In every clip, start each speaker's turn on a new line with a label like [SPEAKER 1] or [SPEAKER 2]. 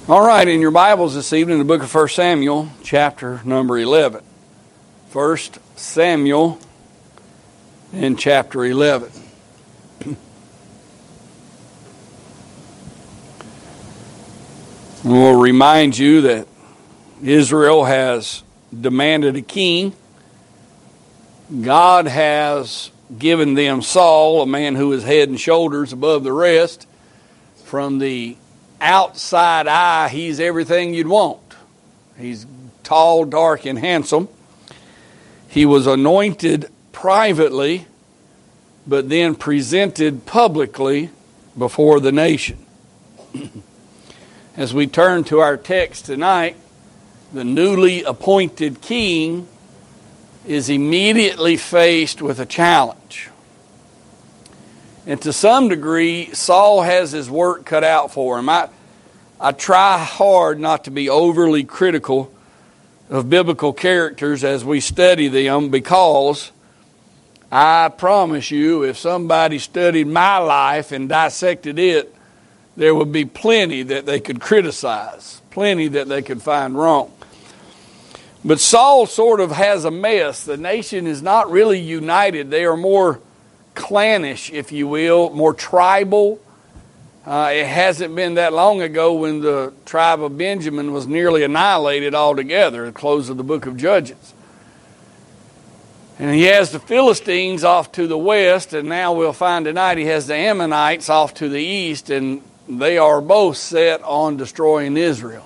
[SPEAKER 1] All right, in your Bibles this evening, the book of 1 Samuel, chapter number 11. 1 Samuel in chapter 11. We'll remind you that Israel has demanded a king. God has given them Saul, a man who is head and shoulders above the rest. From the outside eye, he's everything you'd want. He's tall, dark, and handsome. He was anointed privately, but then presented publicly before the nation. As we turn to our text tonight, the newly appointed king is immediately faced with a challenge. And to some degree, Saul has his work cut out for him. I try hard not to be overly critical of biblical characters as we study them, because I promise you, if somebody studied my life and dissected it, there would be plenty that they could criticize, plenty that they could find wrong. But Saul sort of has a mess. The nation is not really united. They are more clannish, if you will, more tribal. It hasn't been that long ago when the tribe of Benjamin was nearly annihilated altogether at the close of the book of Judges. And he has the Philistines off to the west, and now we'll find tonight he has the Ammonites off to the east, and they are both set on destroying Israel.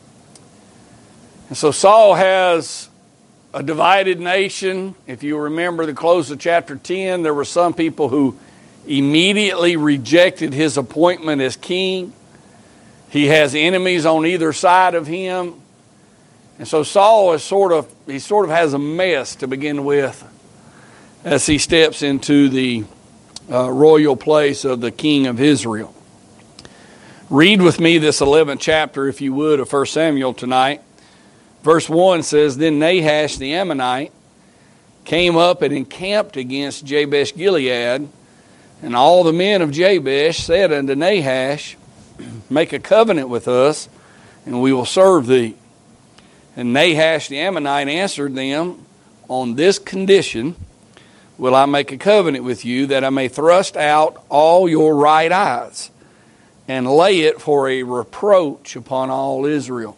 [SPEAKER 1] And so Saul has a divided nation. If you remember the close of chapter 10, there were some people who immediately rejected his appointment as king. He has enemies on either side of him. And so Saul is sort of has a mess to begin with as he steps into the royal place of the king of Israel. Read with me this 11th chapter, if you would, of 1 Samuel tonight. Verse 1 says, Then Nahash the Ammonite came up and encamped against Jabesh Gilead, and all the men of Jabesh said unto Nahash, Make a covenant with us, and we will serve thee. And Nahash the Ammonite answered them, On this condition will I make a covenant with you, that I may thrust out all your right eyes, and lay it for a reproach upon all Israel.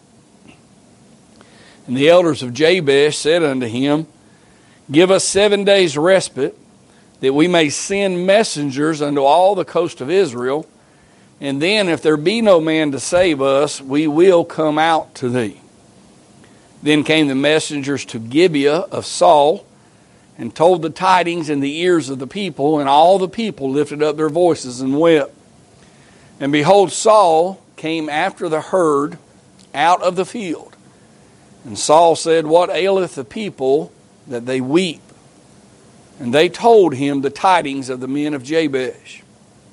[SPEAKER 1] And the elders of Jabesh said unto him, Give us 7 days' respite, that we may send messengers unto all the coast of Israel, and then if there be no man to save us, we will come out to thee. Then came the messengers to Gibeah of Saul, and told the tidings in the ears of the people, and all the people lifted up their voices and wept. And behold, Saul came after the herd out of the field. And Saul said, What aileth the people that they weep? And they told him the tidings of the men of Jabesh.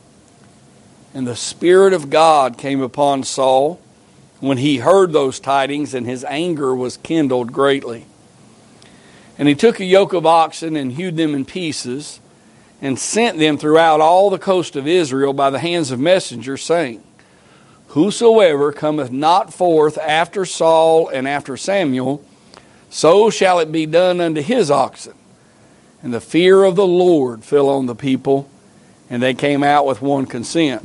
[SPEAKER 1] And the Spirit of God came upon Saul when he heard those tidings, and his anger was kindled greatly. And he took a yoke of oxen and hewed them in pieces, and sent them throughout all the coast of Israel by the hands of messengers, saying, Whosoever cometh not forth after Saul and after Samuel, so shall it be done unto his oxen. And the fear of the Lord fell on the people, and they came out with one consent.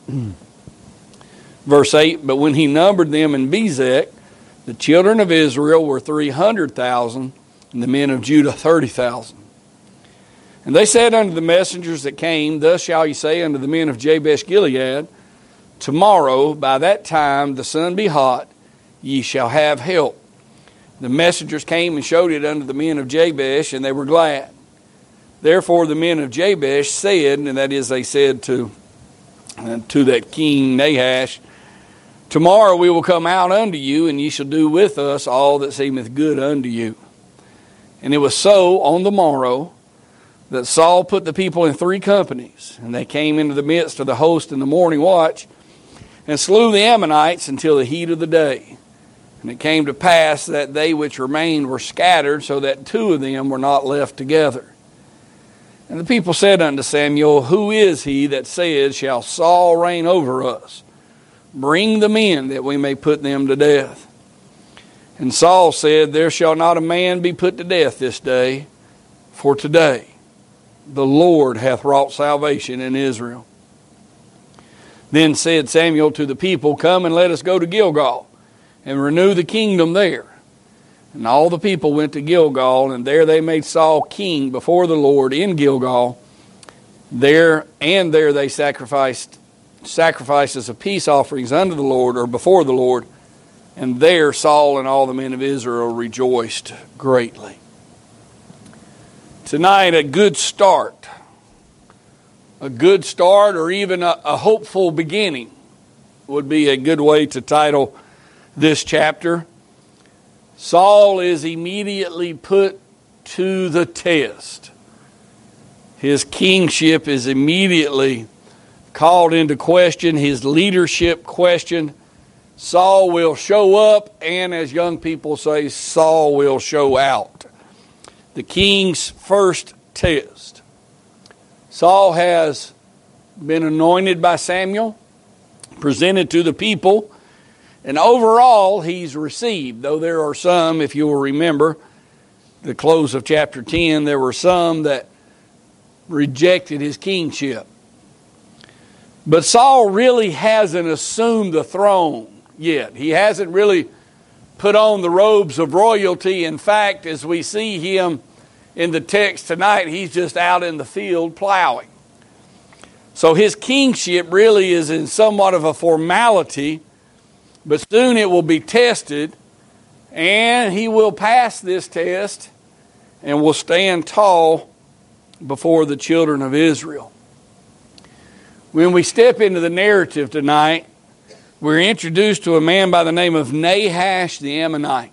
[SPEAKER 1] Verse 8, But when he numbered them in Bezek, the children of Israel were 300,000, and the men of Judah 30,000. And they said unto the messengers that came, Thus shall ye say unto the men of Jabesh Gilead, Tomorrow, by that time the sun be hot, ye shall have help. The messengers came and showed it unto the men of Jabesh, and they were glad. Therefore the men of Jabesh said, and that is, they said to that king Nahash, Tomorrow we will come out unto you, and ye shall do with us all that seemeth good unto you. And it was so on the morrow that Saul put the people in 3 companies, and they came into the midst of the host in the morning watch, and slew the Ammonites until the heat of the day. And it came to pass that they which remained were scattered, so that 2 of them were not left together. And the people said unto Samuel, Who is he that said, Shall Saul reign over us? Bring them in, that we may put them to death. And Saul said, There shall not a man be put to death this day, for today the Lord hath wrought salvation in Israel. Then said Samuel to the people, Come and let us go to Gilgal, and renew the kingdom there. And all the people went to Gilgal, and there they made Saul king before the Lord in Gilgal. There they sacrificed sacrifices of peace offerings unto the Lord, or before the Lord. And there Saul and all the men of Israel rejoiced greatly. Tonight, a good start. A good start, or even a hopeful beginning, would be a good way to title this chapter. Saul is immediately put to the test. His kingship is immediately called into question, his leadership questioned. Saul will show up, and as young people say, Saul will show out. The king's first test. Saul has been anointed by Samuel, presented to the people, and overall he's received. Though there are some, if you will remember, the close of chapter 10, there were some that rejected his kingship. But Saul really hasn't assumed the throne yet. He hasn't really put on the robes of royalty. In fact, as we see him in the text tonight, he's just out in the field plowing. So his kingship really is in somewhat of a formality, but soon it will be tested, and he will pass this test and will stand tall before the children of Israel. When we step into the narrative tonight, we're introduced to a man by the name of Nahash the Ammonite.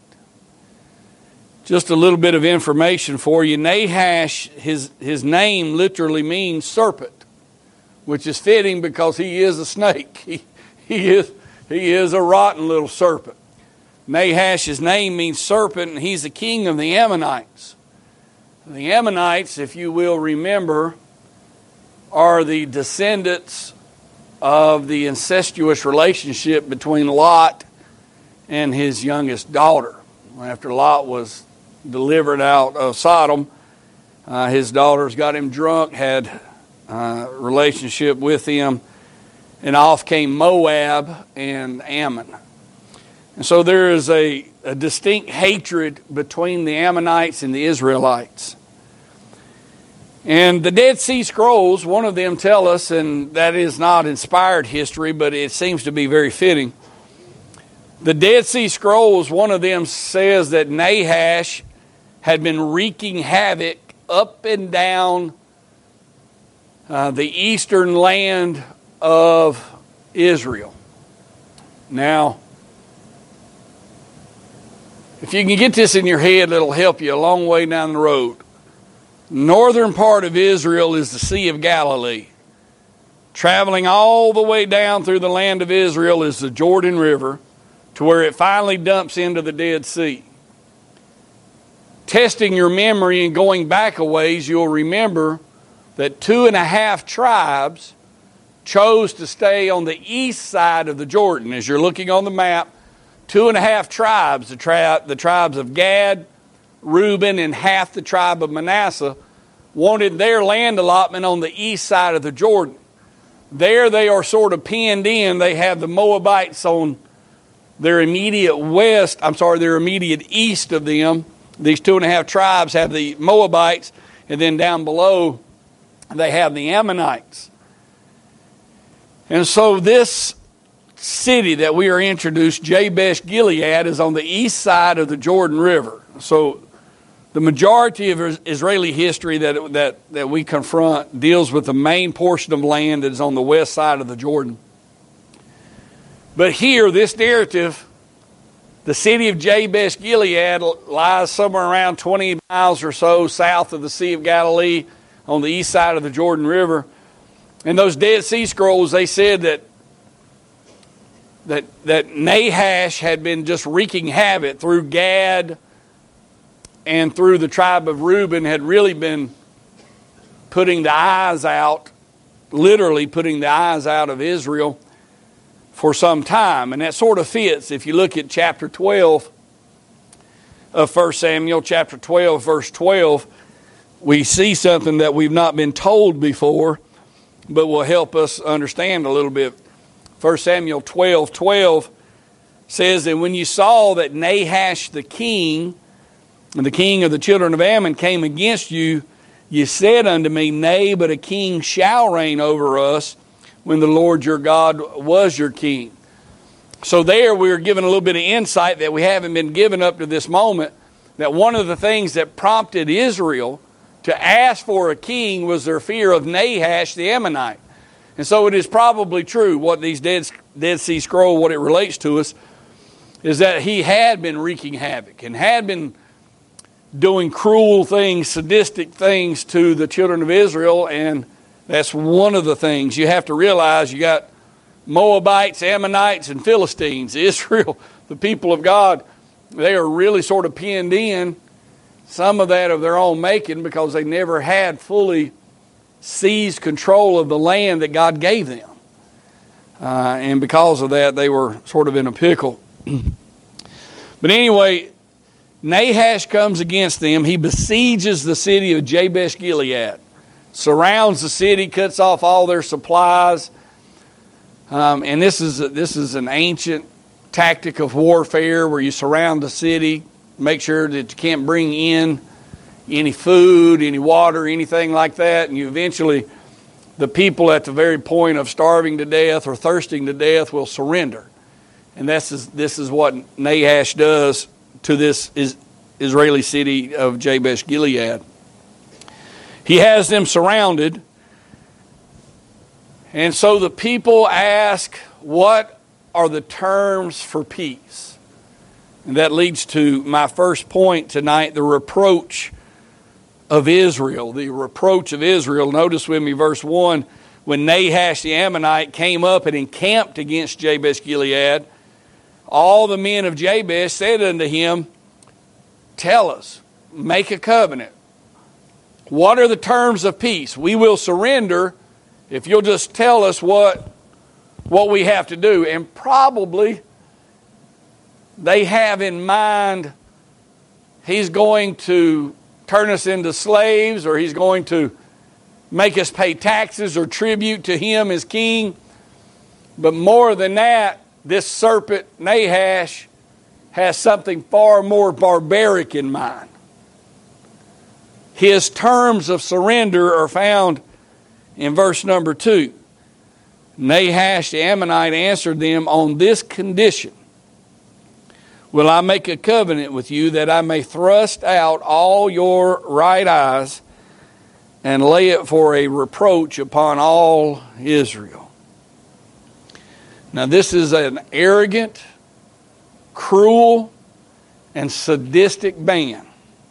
[SPEAKER 1] Just a little bit of information for you. Nahash, his name literally means serpent, which is fitting because he is a snake. He is a rotten little serpent. Nahash's name means serpent, and he's the king of the Ammonites. The Ammonites, if you will remember, are the descendants of the incestuous relationship between Lot and his youngest daughter. After Lot was delivered out of Sodom, his daughters got him drunk, had a relationship with him, and off came Moab and Ammon. And so there is a distinct hatred between the Ammonites and the Israelites. And the Dead Sea Scrolls, one of them tell us, and that is not inspired history, but it seems to be very fitting. The Dead Sea Scrolls, one of them says that Nahash had been wreaking havoc up and down the eastern land of Israel. Now, if you can get this in your head, it'll help you a long way down the road. Northern part of Israel is the Sea of Galilee. Traveling all the way down through the land of Israel is the Jordan River, to where it finally dumps into the Dead Sea. Testing your memory and going back a ways, you'll remember that 2.5 tribes chose to stay on the east side of the Jordan. As you're looking on the map, 2.5 tribes, the tribes of Gad, Reuben, and half the tribe of Manasseh, wanted their land allotment on the east side of the Jordan. There they are sort of pinned in. They have the Moabites on their immediate east of them. These 2.5 tribes have the Moabites, and then down below they have the Ammonites. And so this city that we are introduced, Jabesh Gilead, is on the east side of the Jordan River. So the majority of Israeli history that we confront deals with the main portion of land that is on the west side of the Jordan. But here, this narrative, the city of Jabesh Gilead lies somewhere around 20 miles or so south of the Sea of Galilee on the east side of the Jordan River. In those Dead Sea Scrolls, they said that Nahash had been just wreaking havoc through Gad and through the tribe of Reuben, had really been putting the eyes out, literally putting the eyes out of Israel. for some time. And that sort of fits. If you look at chapter 12 of 1 Samuel, chapter 12, verse 12, we see something that we've not been told before, but will help us understand a little bit. 1 Samuel 12:12 says, "And when you saw that Nahash the king, and the king of the children of Ammon, came against you, you said unto me, Nay, but a king shall reign over us, when the Lord your God was your king." So there we are given a little bit of insight that we haven't been given up to this moment, that one of the things that prompted Israel to ask for a king was their fear of Nahash the Ammonite. And so it is probably true, what these Dead Sea Scroll, what it relates to us, is that he had been wreaking havoc and had been doing cruel things, sadistic things to the children of Israel. And that's one of the things you have to realize. You got Moabites, Ammonites, and Philistines. Israel, the people of God, they are really sort of pinned in, some of that of their own making, because they never had fully seized control of the land that God gave them. And because of that, they were sort of in a pickle. But anyway, Nahash comes against them. He besieges the city of Jabesh Gilead, surrounds the city, cuts off all their supplies. And this is an ancient tactic of warfare where you surround the city, make sure that you can't bring in any food, any water, anything like that. And you eventually, the people at the very point of starving to death or thirsting to death will surrender. And this is what Nahash does to this Israeli city of Jabesh Gilead. He has them surrounded. And so the people ask, what are the terms for peace? And that leads to my first point tonight, the reproach of Israel. The reproach of Israel. Notice with me verse 1. When Nahash the Ammonite came up and encamped against Jabesh Gilead, all the men of Jabesh said unto him, Tell us, make a covenant. What are the terms of peace? We will surrender if you'll just tell us what we have to do. And probably they have in mind he's going to turn us into slaves, or he's going to make us pay taxes or tribute to him as king. But more than that, this serpent Nahash has something far more barbaric in mind. His terms of surrender are found in verse number 2. Nahash the Ammonite answered them, On this condition will I make a covenant with you, that I may thrust out all your right eyes and lay it for a reproach upon all Israel. Now this is an arrogant, cruel, and sadistic man.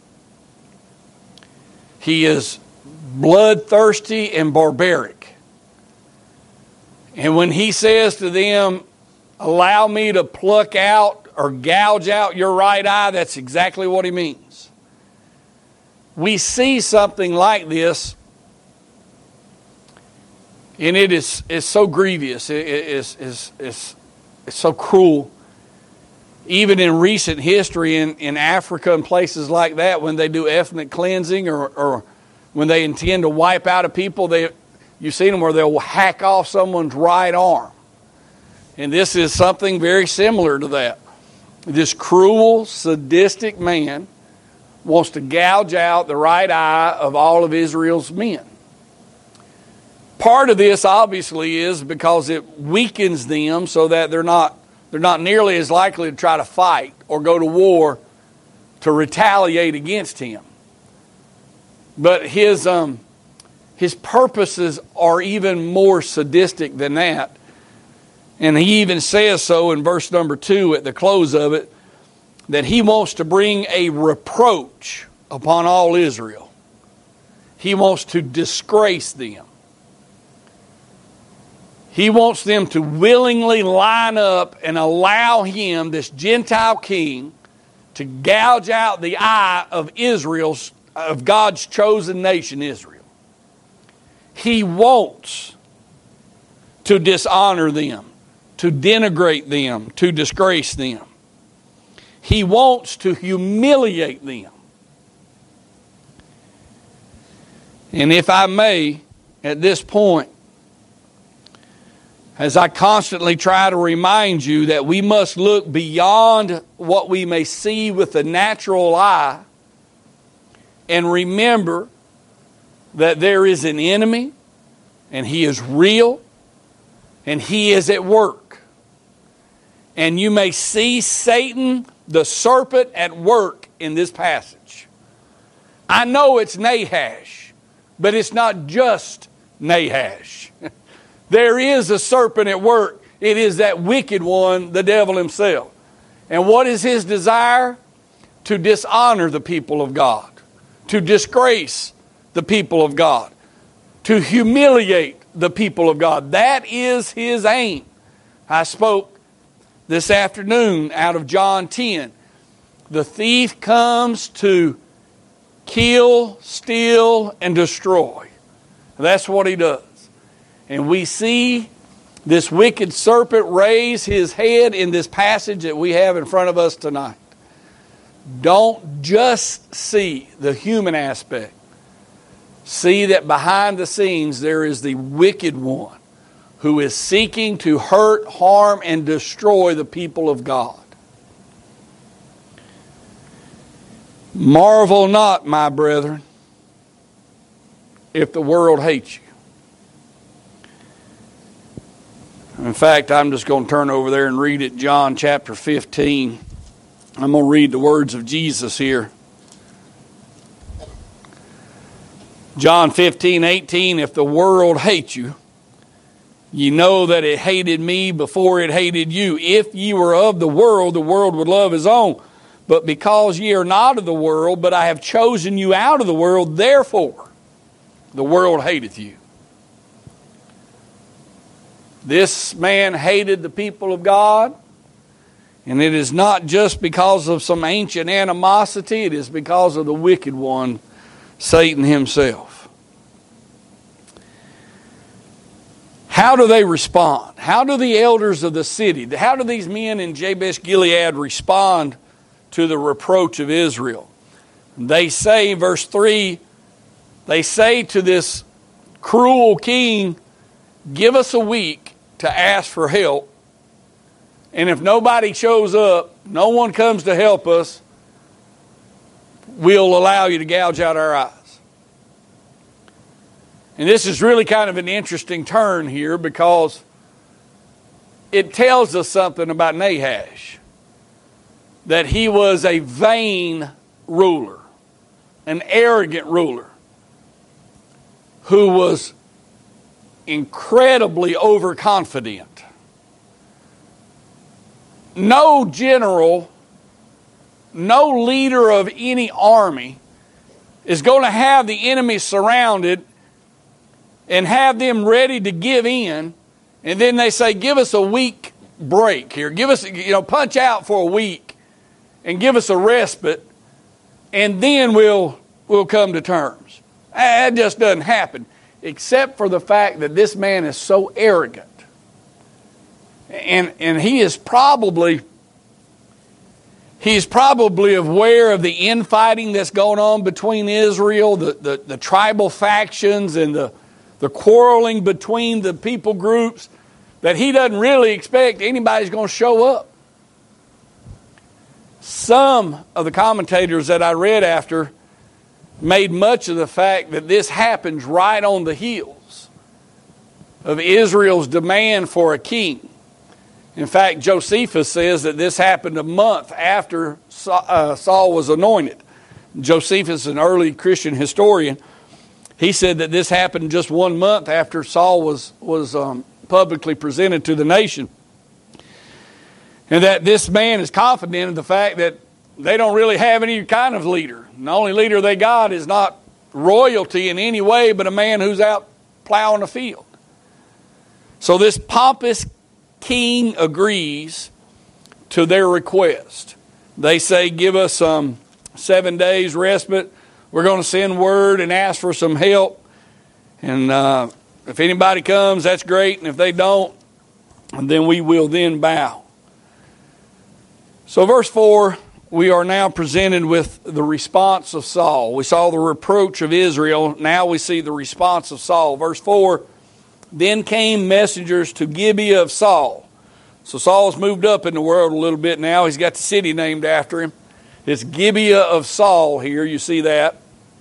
[SPEAKER 1] He is bloodthirsty and barbaric. And when he says to them, allow me to pluck out or gouge out your right eye, that's exactly what he means. We see something like this, and it's so grievous. It's so cruel. Even in recent history in Africa and places like that, when they do ethnic cleansing or when they intend to wipe out a people, you've seen them where they'll hack off someone's right arm. And this is something very similar to that. This cruel, sadistic man wants to gouge out the right eye of all of Israel's men. Part of this obviously is because it weakens them so that they're not nearly as likely to try to fight or go to war to retaliate against him. But his purposes are even more sadistic than that. And he even says so in verse number 2 at the close of it, that he wants to bring a reproach upon all Israel. He wants to disgrace them. He wants them to willingly line up and allow him, this Gentile king, to gouge out the eye of of God's chosen nation, Israel. He wants to dishonor them, to denigrate them, to disgrace them. He wants to humiliate them. And if I may, at this point, as I constantly try to remind you that we must look beyond what we may see with the natural eye and remember that there is an enemy and he is real and he is at work. And you may see Satan, the serpent, at work in this passage. I know it's Nahash, but it's not just Nahash. There is a serpent at work. It is that wicked one, the devil himself. And what is his desire? To dishonor the people of God, to disgrace the people of God, to humiliate the people of God. That is his aim. I spoke this afternoon out of John 10. The thief comes to kill, steal, and destroy. That's what he does. And we see this wicked serpent raise his head in this passage that we have in front of us tonight. Don't just see the human aspect. See that behind the scenes there is the wicked one who is seeking to hurt, harm, and destroy the people of God. Marvel not, my brethren, if the world hates you. In fact, I'm just going to turn over there and read it, John chapter 15. I'm going to read the words of Jesus here. John 15:18, if the world hates you, ye know that it hated me before it hated you. If ye were of the world would love his own. But because ye are not of the world, but I have chosen you out of the world, therefore the world hateth you. This man hated the people of God, and it is not just because of some ancient animosity, it is because of the wicked one, Satan himself. How do they respond? How do the elders of the city, how do these men in Jabesh Gilead respond to the reproach of Israel? They say, verse 3, they say to this cruel king, give us a week to ask for help. And if nobody shows up, no one comes to help us, we'll allow you to gouge out our eyes. And this is really kind of an interesting turn here because it tells us something about Nahash. That he was a vain ruler, an arrogant ruler, who was incredibly overconfident. No general, no leader of any army is going to have the enemy surrounded and have them ready to give in, and then they say, give us a week break here. Give us, punch out for a week and give us a respite, and then we'll come to terms. That just doesn't happen, except for the fact that this man is so arrogant. And he is probably aware of the infighting that's going on between Israel, the tribal factions and the quarreling between the people groups, that he doesn't really expect anybody's going to show up. Some of the commentators that I read after made much of the fact that this happens right on the heels of Israel's demand for a king. In fact, Josephus says that this happened a month after Saul was anointed. Josephus, an early Christian historian, he said that this happened just 1 month after Saul was publicly presented to the nation. And that this man is confident in the fact that they don't really have any kind of leader. And the only leader they got is not royalty in any way, but a man who's out plowing a field. So this pompous king agrees to their request. They say, give us 7 days respite. We're going to send word and ask for some help. And if anybody comes, that's great. And if they don't, and then we will then bow. So verse 4, we are now presented with the response of Saul. We saw the reproach of Israel. Now we see the response of Saul. Verse 4, then came messengers to Gibeah of Saul. So Saul's moved up in the world a little bit now. He's got the city named after him. It's Gibeah of Saul here. You see that.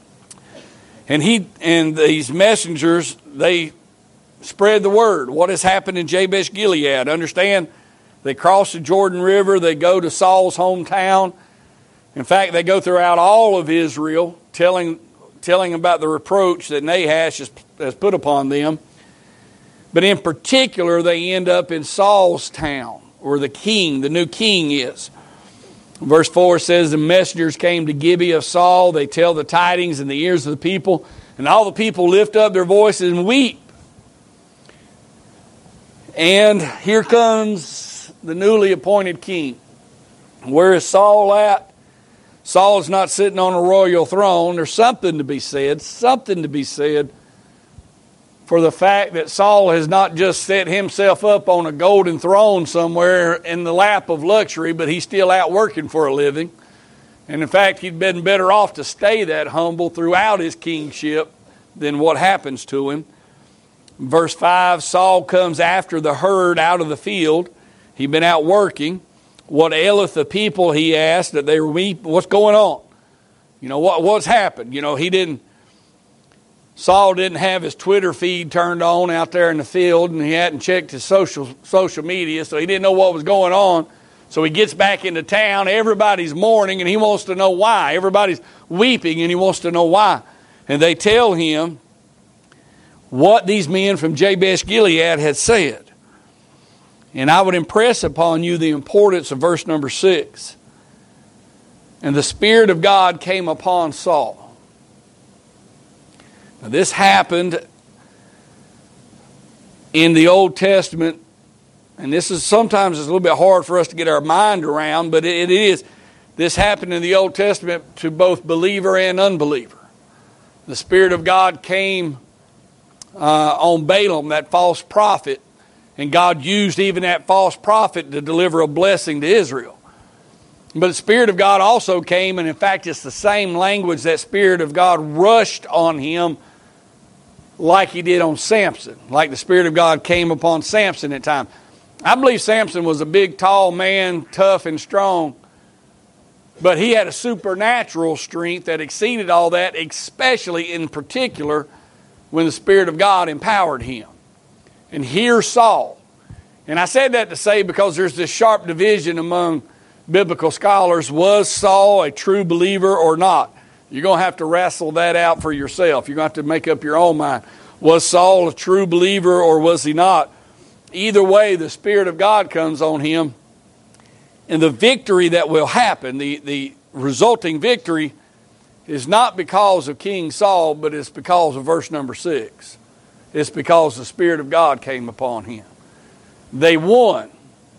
[SPEAKER 1] And these messengers, they spread the word. What has happened in Jabesh Gilead? Understand, they cross the Jordan River. They go to Saul's hometown. In fact, they go throughout all of Israel, telling about the reproach that Nahash has put upon them. But in particular, they end up in Saul's town, where the new king is. Verse 4 says, the messengers came to Gibeah of Saul. They tell the tidings in the ears of the people. And all the people lift up their voices and weep. And here comes the newly appointed king. Where is Saul at? Saul is not sitting on a royal throne. There's something to be said for the fact that Saul has not just set himself up on a golden throne somewhere in the lap of luxury, but he's still out working for a living. And in fact, he'd been better off to stay that humble throughout his kingship than what happens to him. Verse 5, Saul comes after the herd out of the field. He'd been out working. What aileth the people, he asked, that they were weeping. What's going on? What's happened? Saul didn't have his Twitter feed turned on out there in the field, and he hadn't checked his social media, so he didn't know what was going on. So he gets back into town. Everybody's mourning, and he wants to know why. Everybody's weeping, and he wants to know why. And they tell him what these men from Jabesh Gilead had said. And I would impress upon you the importance of verse number 6. And the Spirit of God came upon Saul. Now, this happened in the Old Testament, and this is sometimes it's a little bit hard for us to get our mind around, but it is. This happened in the Old Testament to both believer and unbeliever. The Spirit of God came on Balaam, that false prophet, and God used even that false prophet to deliver a blessing to Israel. But the Spirit of God also came, and in fact it's the same language that Spirit of God rushed on him like he did on Samson, like the Spirit of God came upon Samson at times. I believe Samson was a big, tall man, tough and strong, but he had a supernatural strength that exceeded all that, especially in particular when the Spirit of God empowered him. And here's Saul. And I said that to say because there's this sharp division among biblical scholars. Was Saul a true believer or not? You're going to have to wrestle that out for yourself. You're going to have to make up your own mind. Was Saul a true believer or was he not? Either way, the Spirit of God comes on him. And the victory that will happen, the resulting victory, is not because of King Saul, but it's because of verse number 6. It's because the Spirit of God came upon him. They won,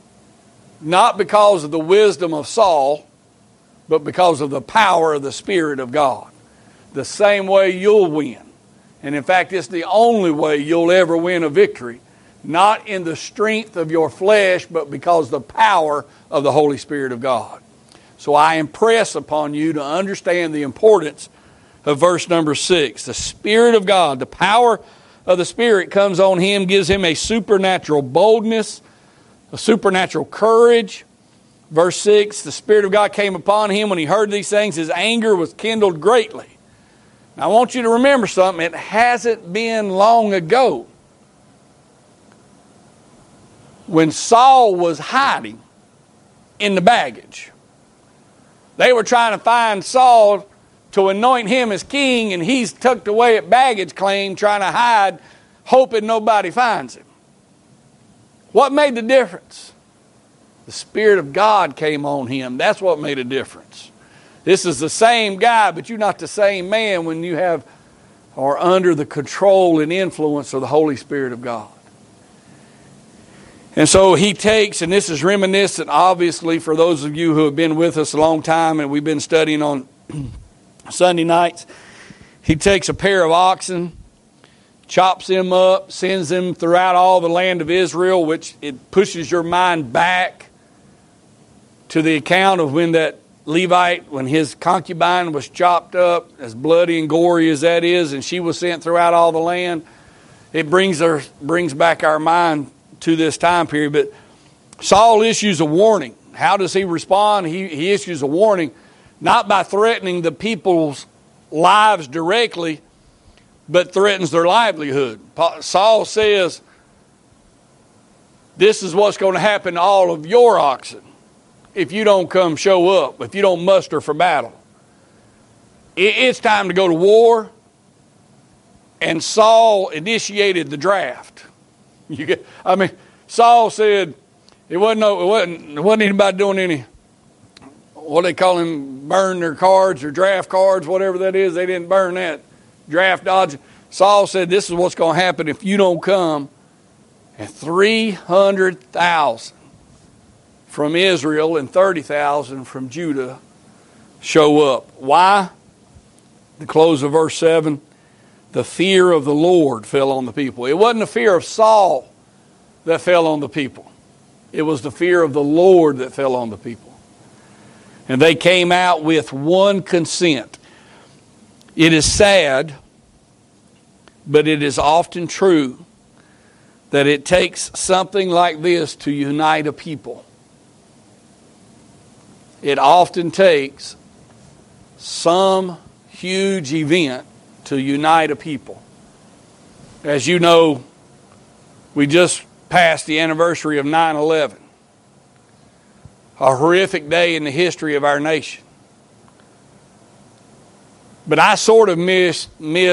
[SPEAKER 1] not because of the wisdom of Saul, but because of the power of the Spirit of God. The same way you'll win. And in fact, it's the only way you'll ever win a victory. Not in the strength of your flesh, but because of the power of the Holy Spirit of God. So I impress upon you to understand the importance of verse number 6. The Spirit of God, the power of the Spirit comes on him, gives him a supernatural boldness, a supernatural courage. Verse 6, the Spirit of God came upon him when he heard these things. His anger was kindled greatly. Now, I want you to remember something. It hasn't been long ago when Saul was hiding in the baggage. They were trying to find Saul to anoint him as king, and he's tucked away at baggage claim trying to hide, hoping nobody finds him. What made the difference? The Spirit of God came on him. That's what made a difference. This is the same guy, but you're not the same man when you have or under the control and influence of the Holy Spirit of God. And so he takes, and this is reminiscent, obviously, for those of you who have been with us a long time and we've been studying on Sunday nights. He takes a pair of oxen, chops him up, sends him throughout all the land of Israel, which it pushes your mind back to the account of when that Levite, when his concubine was chopped up, as bloody and gory as that is, and she was sent throughout all the land. It brings back our mind to this time period. But Saul issues a warning. How does he respond? He issues a warning, not by threatening the people's lives directly, but threatens their livelihood. Saul says, this is what's going to happen to all of your oxen if you don't come show up, if you don't muster for battle. It's time to go to war. And Saul initiated the draft. Saul said it wasn't anybody doing any, what they call them, burn their cards or draft cards, whatever that is. They didn't burn that. Draft dodge. Saul said, this is what's going to happen if you don't come. And 300,000 from Israel and 30,000 from Judah show up. Why? The close of verse 7. The fear of the Lord fell on the people. It wasn't the fear of Saul that fell on the people. It was the fear of the Lord that fell on the people. And they came out with one consent. It is sad, but it is often true that it takes something like this to unite a people. It often takes some huge event to unite a people. As you know, we just passed the anniversary of 9/11, a horrific day in the history of our nation. But I sort of miss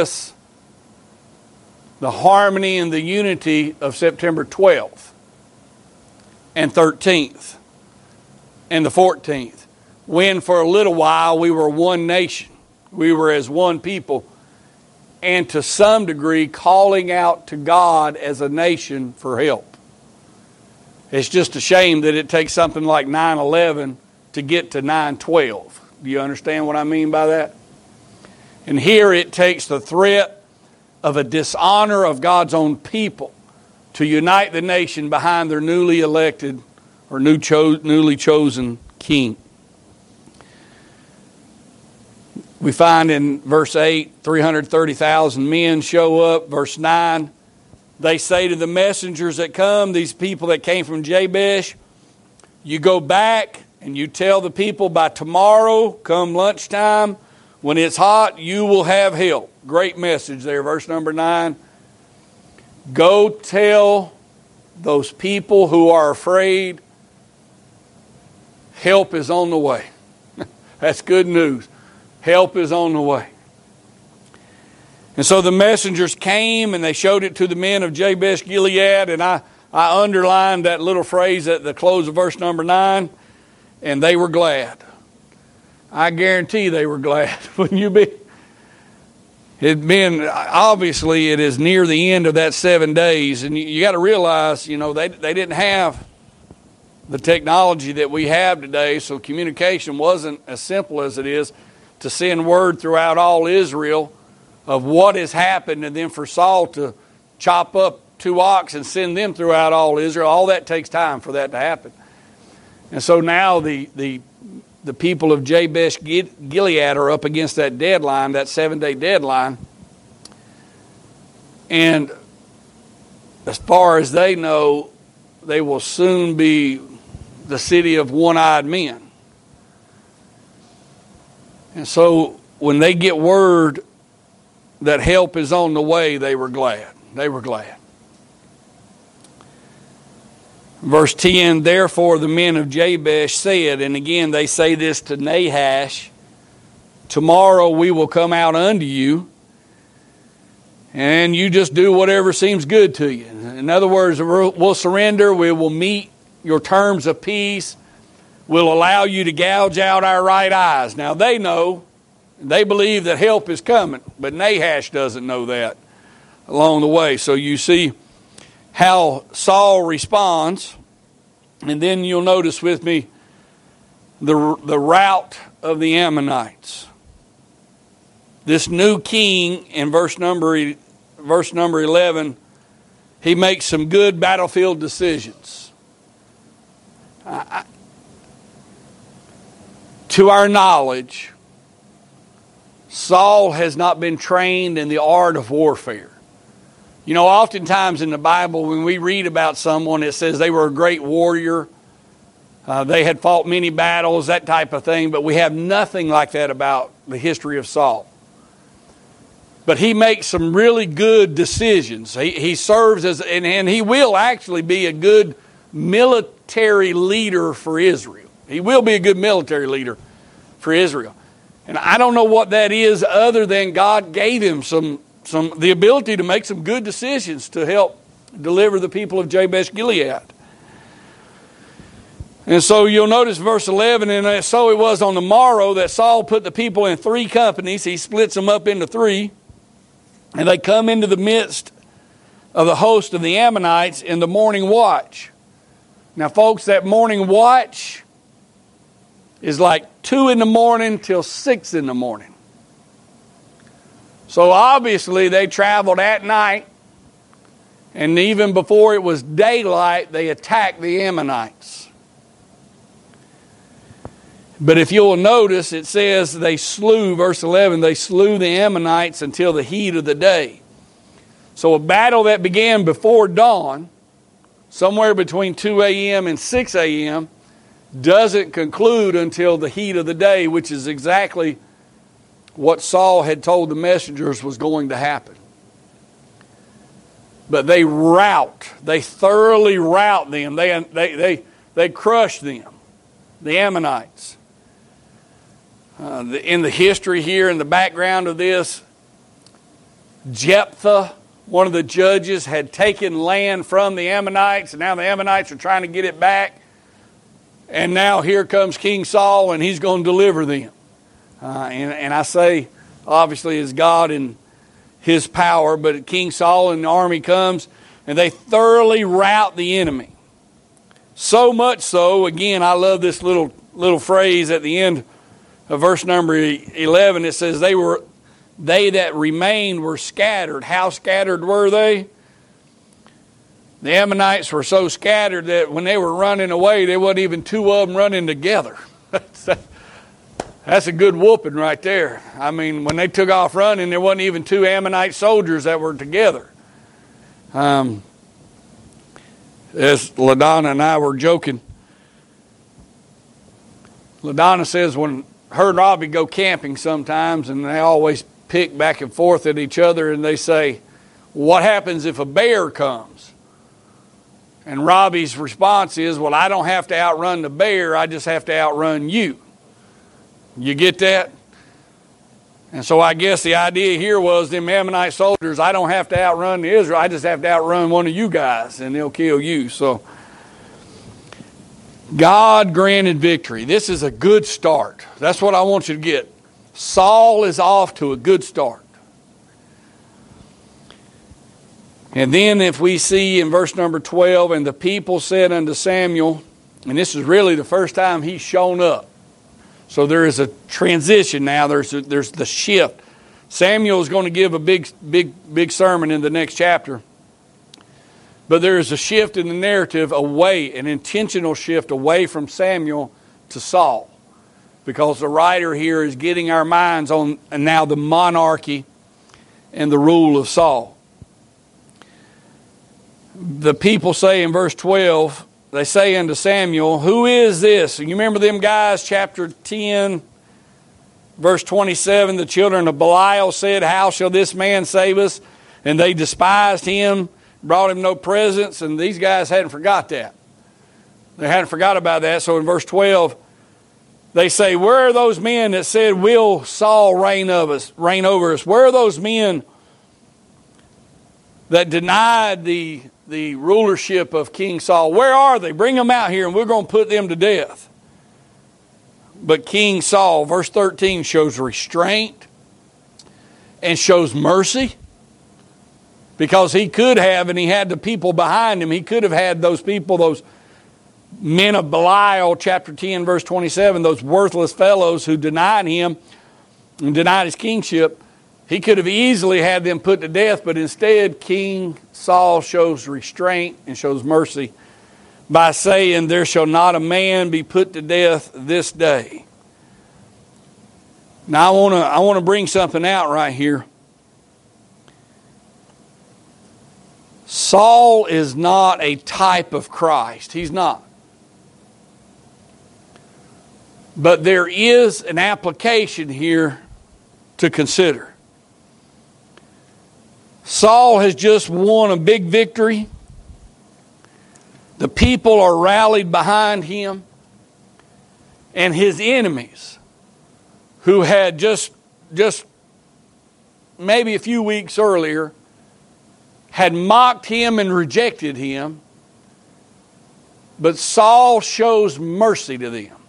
[SPEAKER 1] the harmony and the unity of September 12th and 13th and the 14th, when for a little while we were one nation. We were as one people, and to some degree calling out to God as a nation for help. It's just a shame that it takes something like 9/11 to get to 9/12. Do you understand what I mean by that? And here it takes the threat of a dishonor of God's own people to unite the nation behind their newly elected or newly chosen king. We find in verse 8, 330,000 men show up. Verse 9, they say to the messengers that come, these people that came from Jabesh, you go back and you tell the people by tomorrow, come lunchtime, when it's hot, you will have help. Great message there, verse number 9. Go tell those people who are afraid, help is on the way. That's good news. Help is on the way. And so the messengers came and they showed it to the men of Jabesh Gilead. And I underlined that little phrase at the close of verse number 9. And they were glad. I guarantee they were glad. Wouldn't you be? Obviously it is near the end of that 7 days. And you got to realize, they didn't have the technology that we have today. So communication wasn't as simple as it is to send word throughout all Israel of what has happened, and then for Saul to chop up 2 ox and send them throughout all Israel. All that takes time for that to happen. And so now the people of Jabesh Gilead are up against that deadline, that 7-day deadline. And as far as they know, they will soon be the city of one-eyed men. And so when they get word that help is on the way, they were glad. They were glad. Verse 10, therefore the men of Jabesh said, and again they say this to Nahash, tomorrow we will come out unto you, and you just do whatever seems good to you. In other words, we'll surrender, we will meet your terms of peace, we'll allow you to gouge out our right eyes. Now they know, they believe that help is coming, but Nahash doesn't know that along the way. So you see how Saul responds, and then you'll notice with me the rout of the Ammonites. This new king in verse number verse number 11, he makes some good battlefield decisions. To our knowledge, Saul has not been trained in the art of warfare. You know, oftentimes in the Bible, when we read about someone, it says they were a great warrior. They had fought many battles, that type of thing. But we have nothing like that about the history of Saul. But he makes some really good decisions. He serves as, and he will actually be a good military leader for Israel. He will be a good military leader for Israel. And I don't know what that is other than God gave him the ability to make some good decisions to help deliver the people of Jabesh Gilead. And so you'll notice verse 11, and so it was on the morrow that Saul put the people in 3 companies. He splits them up into 3. And they come into the midst of the host of the Ammonites in the morning watch. Now, folks, that morning watch is like 2 in the morning till 6 in the morning. So obviously they traveled at night, and even before it was daylight, they attacked the Ammonites. But if you'll notice, it says they slew, verse 11, they slew the Ammonites until the heat of the day. So a battle that began before dawn, somewhere between 2 a.m. and 6 a.m., doesn't conclude until the heat of the day, which is exactly what Saul had told the messengers was going to happen. But they thoroughly rout them. They crush them, the Ammonites. In the history here, in the background of this, Jephthah, one of the judges, had taken land from the Ammonites, and now the Ammonites are trying to get it back. And now here comes King Saul, and he's going to deliver them. And I say, obviously, it's God and his power, but King Saul and the army comes, and they thoroughly rout the enemy. So much so, again, I love this little phrase at the end of verse number 11. It says, they that remained were scattered. How scattered were they? The Ammonites were so scattered that when they were running away, there wasn't even 2 of them running together. That's a good whooping right there. I mean, when they took off running, there wasn't even 2 Ammonite soldiers that were together. As LaDonna and I were joking, LaDonna says when her and Robbie go camping sometimes, and they always pick back and forth at each other, and they say, what happens if a bear comes? And Robbie's response is, well, I don't have to outrun the bear, I just have to outrun you. You get that? And so I guess the idea here was them Ammonite soldiers, I don't have to outrun the Israel, I just have to outrun one of you guys, and they'll kill you. So God granted victory. This is a good start. That's what I want you to get. Saul is off to a good start. And then if we see in verse number 12, and the people said unto Samuel, and this is really the first time he's shown up. So there is a transition now. There's the shift. Samuel is going to give a big sermon in the next chapter. But there is a shift in the narrative away, an intentional shift away from Samuel to Saul. Because the writer here is getting our minds on now the monarchy and the rule of Saul. The people say in verse 12, they say unto Samuel, who is this? And you remember them guys, chapter 10, verse 27, the children of Belial said, how shall this man save us? And they despised him, brought him no presents, and these guys hadn't forgot that. They hadn't forgot about that. So in verse 12, they say, where are those men that said, will Saul reign over us? Where are those men that denied the rulership of King Saul? Where are they? Bring them out here and we're going to put them to death. But King Saul, verse 13, shows restraint and shows mercy. Because he could have, and he had the people behind him, he could have had those people, those men of Belial, chapter 10, verse 27, those worthless fellows who denied him and denied his kingship. He could have easily had them put to death, but instead King Saul shows restraint and shows mercy by saying, there shall not a man be put to death this day. Now I want to bring something out right here. Saul is not a type of Christ. He's not. But there is an application here to consider. Saul has just won a big victory. The people are rallied behind him. And his enemies, who had just maybe a few weeks earlier, had mocked him and rejected him. But Saul shows mercy to them.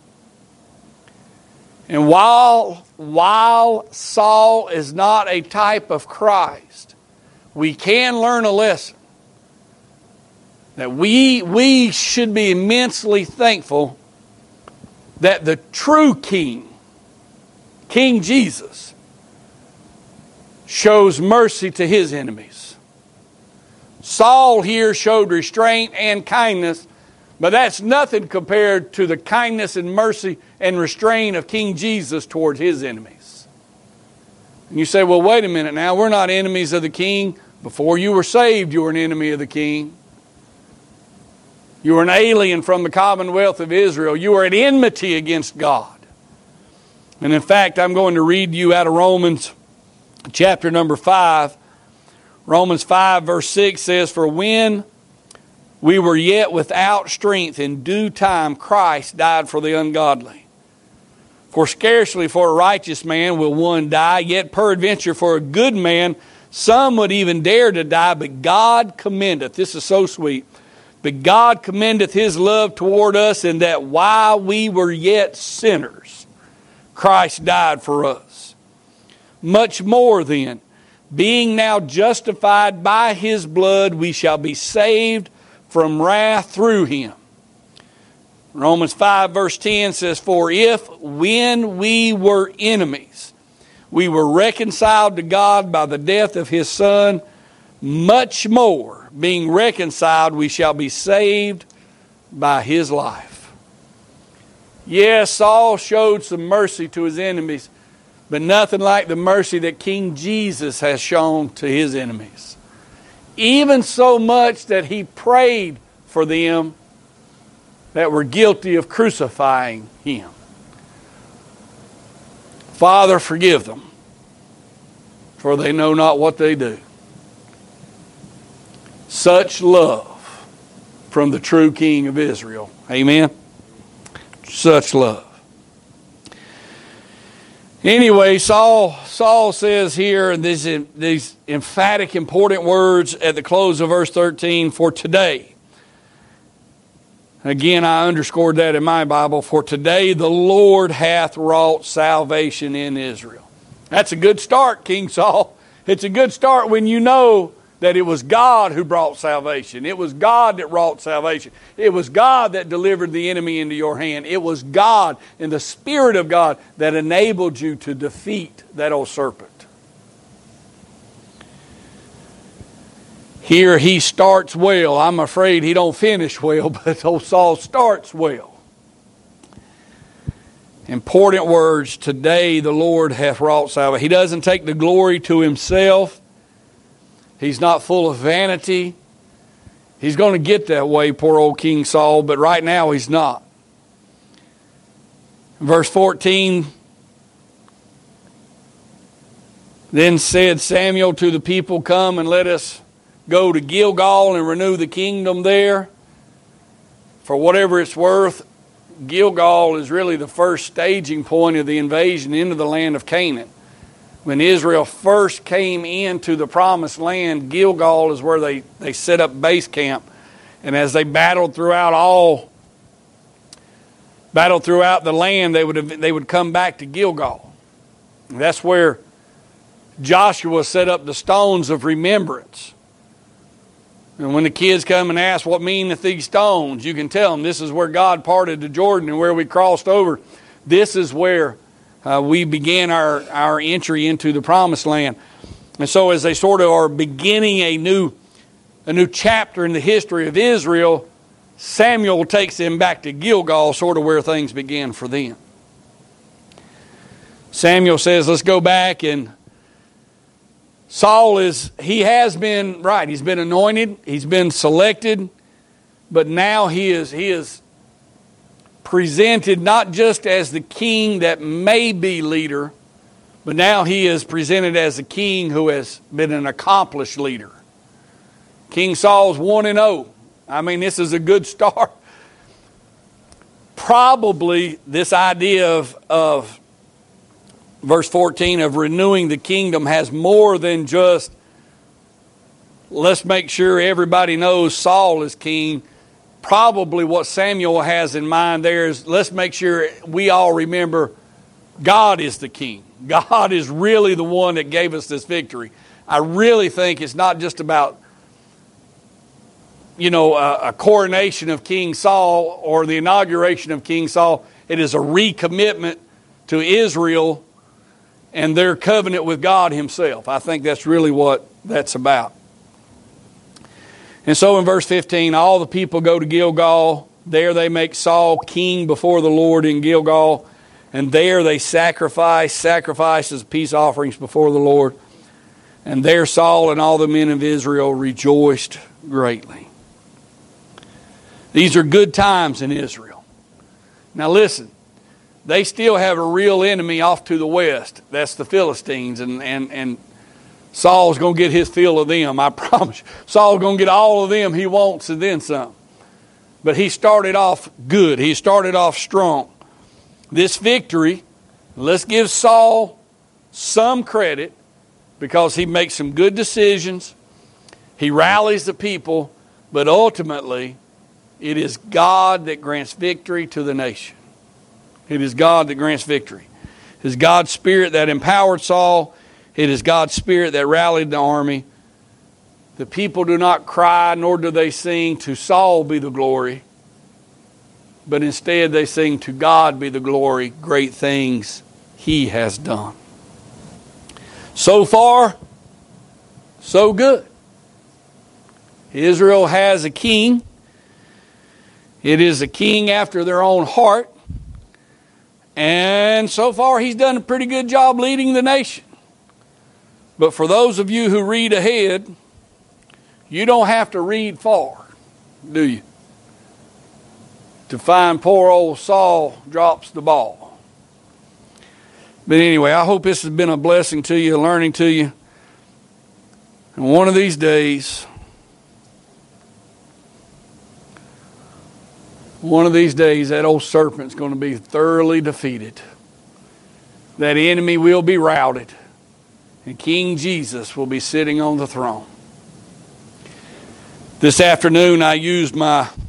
[SPEAKER 1] And while Saul is not a type of Christ, we can learn a lesson that we should be immensely thankful that the true King, King Jesus, shows mercy to his enemies. Saul here showed restraint and kindness, but that's nothing compared to the kindness and mercy and restraint of King Jesus towards his enemies. And you say, well, wait a minute now. We're not enemies of the King. Before you were saved, you were an enemy of the King. You were an alien from the commonwealth of Israel. You were at enmity against God. And in fact, I'm going to read you out of Romans chapter number 5. Romans 5 verse 6 says, for when we were yet without strength, in due time Christ died for the ungodly. For scarcely for a righteous man will one die, yet peradventure for a good man some would even dare to die. But God commendeth, this is so sweet, but God commendeth his love toward us, in that while we were yet sinners, Christ died for us. Much more then, being now justified by his blood, we shall be saved from wrath through him. Romans 5 verse 10 says, for if when we were enemies, we were reconciled to God by the death of his Son, much more, being reconciled, we shall be saved by his life. Yes, Saul showed some mercy to his enemies, but nothing like the mercy that King Jesus has shown to his enemies. Even so much that he prayed for them that were guilty of crucifying him. Father, forgive them, for they know not what they do. Such love from the true King of Israel. Amen? Such love. Anyway, Saul says here, these emphatic, important words at the close of verse 13, for today. Again, I underscored that in my Bible. For today the Lord hath wrought salvation in Israel. That's a good start, King Saul. It's a good start when you know that it was God who brought salvation. It was God that wrought salvation. It was God that delivered the enemy into your hand. It was God and the Spirit of God that enabled you to defeat that old serpent. Here he starts well. I'm afraid he don't finish well, but old Saul starts well. Important words. Today the Lord hath wrought salvation. He doesn't take the glory to himself. He's not full of vanity. He's going to get that way, poor old King Saul, but right now he's not. Verse 14, then said Samuel to the people, come and let us go to Gilgal and renew the kingdom there. For whatever it's worth, Gilgal is really the first staging point of the invasion into the land of Canaan. When Israel first came into the promised land, Gilgal is where they set up base camp. And as they battled throughout the land, they would come back to Gilgal. And that's where Joshua set up the stones of remembrance. And when the kids come and ask, what meaneth these stones? You can tell them this is where God parted the Jordan and where we crossed over. This is where we began our entry into the Promised Land. And so as they sort of are beginning a new chapter in the history of Israel, Samuel takes them back to Gilgal, sort of where things began for them. Samuel says, let's go back, and Saul has been anointed, he's been selected, but now he is presented not just as the king that may be leader, but now he is presented as a king who has been an accomplished leader. King Saul's 1-0. I mean, this is a good start. Probably this idea of verse 14 of renewing the kingdom has more than just, let's make sure everybody knows Saul is king. Probably what Samuel has in mind there is, let's make sure we all remember God is the king. God is really the one that gave us this victory. I really think it's not just about, a coronation of King Saul or the inauguration of King Saul. It is a recommitment to Israel and their covenant with God himself. I think that's really what that's about. And so in verse 15, all the people go to Gilgal. There they make Saul king before the Lord in Gilgal. And there they sacrifice as peace offerings before the Lord. And there Saul and all the men of Israel rejoiced greatly. These are good times in Israel. Now listen, they still have a real enemy off to the west. That's the Philistines. And Saul's going to get his fill of them. I promise you. Saul's going to get all of them he wants and then some. But he started off good. He started off strong. This victory, let's give Saul some credit because he makes some good decisions. He rallies the people. But ultimately, it is God that grants victory to the nation. It is God that grants victory. It is God's Spirit that empowered Saul. It is God's Spirit that rallied the army. The people do not cry, nor do they sing, to Saul be the glory. But instead they sing, to God be the glory, great things he has done. So far, so good. Israel has a king. It is a king after their own heart. And so far he's done a pretty good job leading the nation. But for those of you who read ahead, you don't have to read far, do you? To find poor old Saul drops the ball. But anyway, I hope this has been a blessing to you, a learning to you. And one of these days, that old serpent's going to be thoroughly defeated. That enemy will be routed. And King Jesus will be sitting on the throne. This afternoon I used my